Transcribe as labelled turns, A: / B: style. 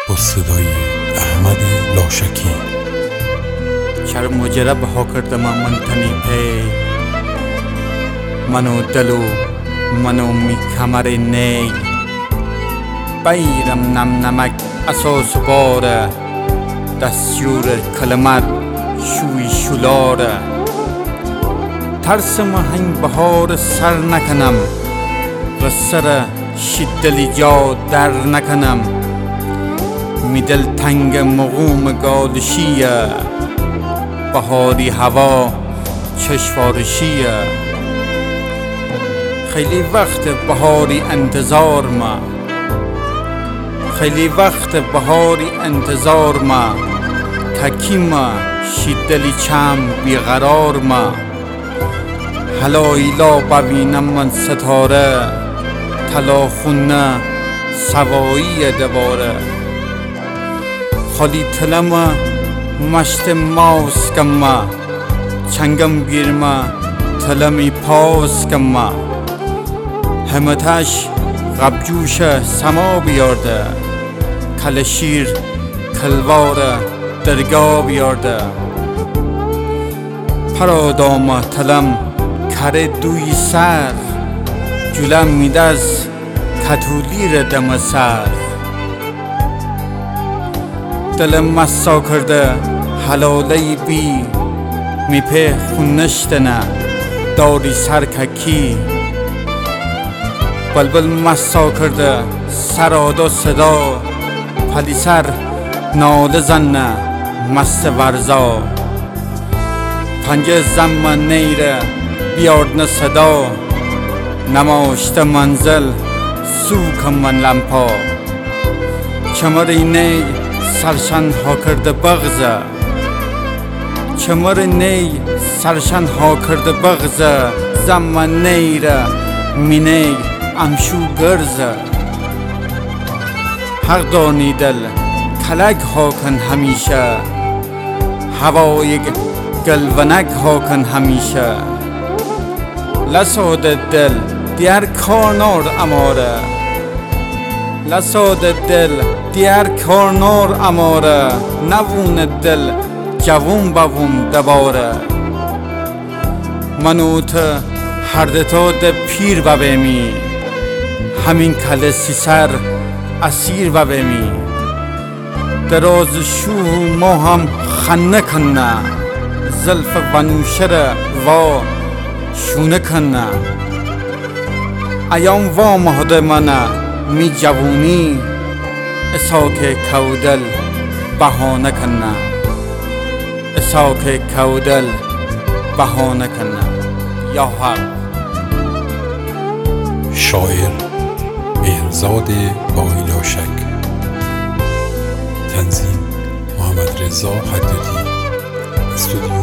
A: با صدای احمد لاشکی.
B: چر مجرب ها کردم من تنی پی، منو دلو منو می کمر نی، بیرم نم نمک اساس باره، دستیور کلمت شوی شلاره، ترسم هنگ بهار سر نکنم، غصر شدلی جا در نکنم، می دل تنگ مقوم گالشیه، بهاری هوا چشوارشیه، خیلی وقت بهاری انتظار ما، خیلی وقت بهاری انتظار ما، تکی ما شدلی چم بیقرار ما، هلایلا ببینم من ستاره، طلا خونه سوایی دواره، خالی تلم مشت ماوس کما، چنگم گیرما تلمی پاس کما، همتش غبجوش سما بیارده، کل شیر کلوار درگاه بیارده، پرادام تلم کره دوی سر، جلم میدز کتولی را دم سر، دلم مسا کرده حلاله بی، میپه خونشتنه داری سرککی، بلبل مسا کرده سرادا صدا، پلی سر ناله زنه مست ورزا، پنجه زمان نیره بیاردن صدا، نماشت منزل سوکم من لمپا، چمری نی سرشن ها کرده بغزه، چمر نی سرشن ها کرده بغزه، زمان نیره مینی امشو گرزه، حق دانی دل کلک ها کن همیشه، هوای گلونک ها کن همیشه، لساد دل دیار کارنار اماره، لساد دل دیار کارنار اماره، نوون دل جوون بوون دباره، منوت هر دتا ده پیر ببیمی، همین کل سی سر اسیر ببیمی، دراز شو ما هم خنه کنه، زلف ونوشره وا شونه کنه، ایام وا مهده منه می جوونی، اساک کودل بهانه کنه، اساک کودل بهانه کنه. یا حق.
A: شاعر مهرزاد باقی لاشک، تنظیم محمد رضا حدادی، استودیو